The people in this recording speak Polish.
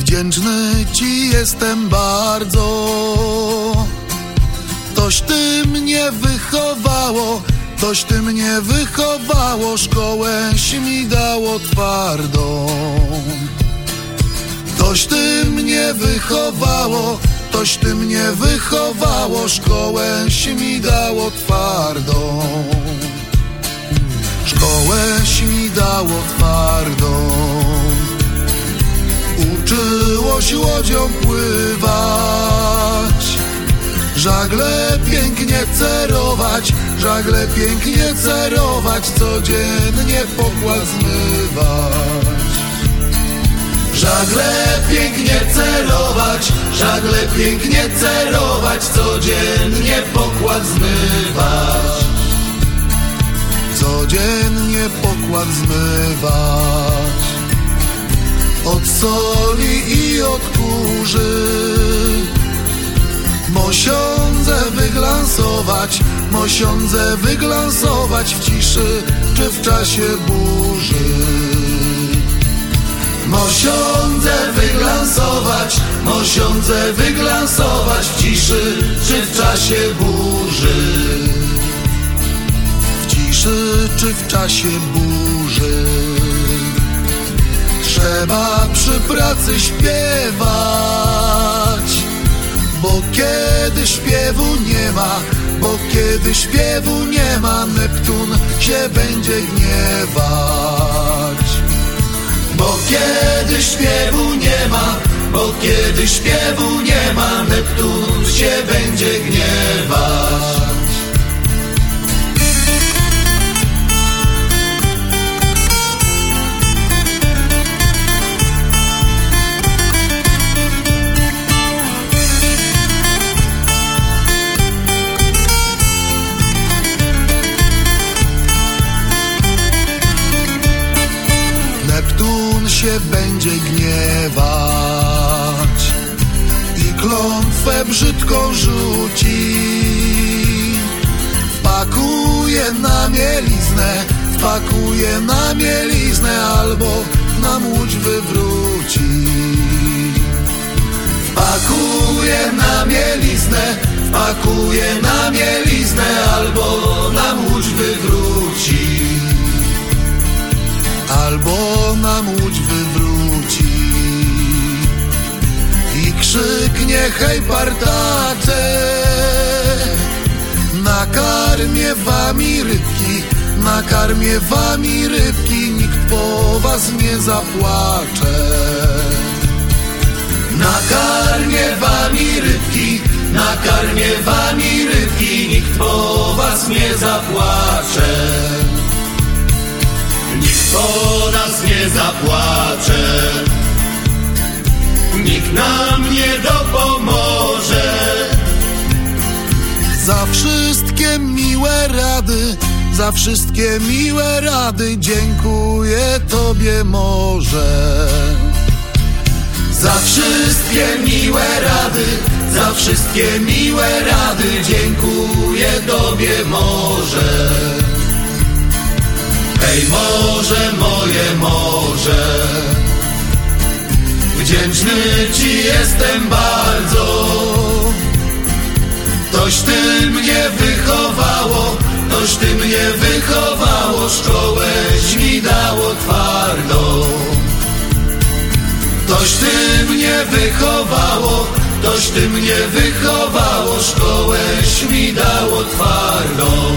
Wdzięczny Ci jestem bardzo. Toś Ty mnie wychowało, toś Ty mnie wychowało, szkołęś mi dało twardą. Toś Ty mnie wychowało, toś Ty mnie wychowało, szkołęś mi dało twardą. Szkołęś mi dało twardą. Uczyłoś łodzią pływać, żagle pięknie cerować, żagle pięknie cerować, codziennie pokład zmywać. Żagle pięknie cerować, żagle pięknie cerować, codziennie pokład zmywać. Codziennie pokład zmywać. Od soli i od kurzy mosiądze wyglansować, mosiądze wyglansować w ciszy czy w czasie burzy. Mosiądze wyglansować, mosiądze wyglansować w ciszy czy w czasie burzy. W ciszy czy w czasie burzy. Trzeba przy pracy śpiewać, bo kiedy śpiewu nie ma, bo kiedy śpiewu nie ma, Neptun się będzie gniewać. Bo kiedy śpiewu nie ma, bo kiedy śpiewu nie ma, Neptun się będzie gniewać. Neptun się będzie gniewać i klątwę brzydką rzuci. Wpakuje na mieliznę, wpakuje na mieliznę, albo nam łódź wywróci. Wpakuje na mieliznę, wpakuje na mieliznę, albo nam łódź wywróci. Albo nam łódź wywróci i krzyknie: hej partacze, nakarmię wami rybki, nakarmię wami rybki, nikt po was nie zapłacze. Nakarmię wami rybki, nakarmię wami rybki, nikt po was nie zapłacze. Nikt po nas nie zapłacze, nikt nam nie dopomoże. Za wszystkie miłe rady, za wszystkie miłe rady dziękuję Tobie morze. Za wszystkie miłe rady, za wszystkie miłe rady dziękuję Tobie morze. Hej morze, moje morze, wdzięczny Ci jestem bardzo. Toś Ty mnie wychowało, toś Ty mnie wychowało, szkołęś mi dało twardą. Toś Ty mnie wychowało, toś Ty mnie wychowało, szkołęś mi dało twardą.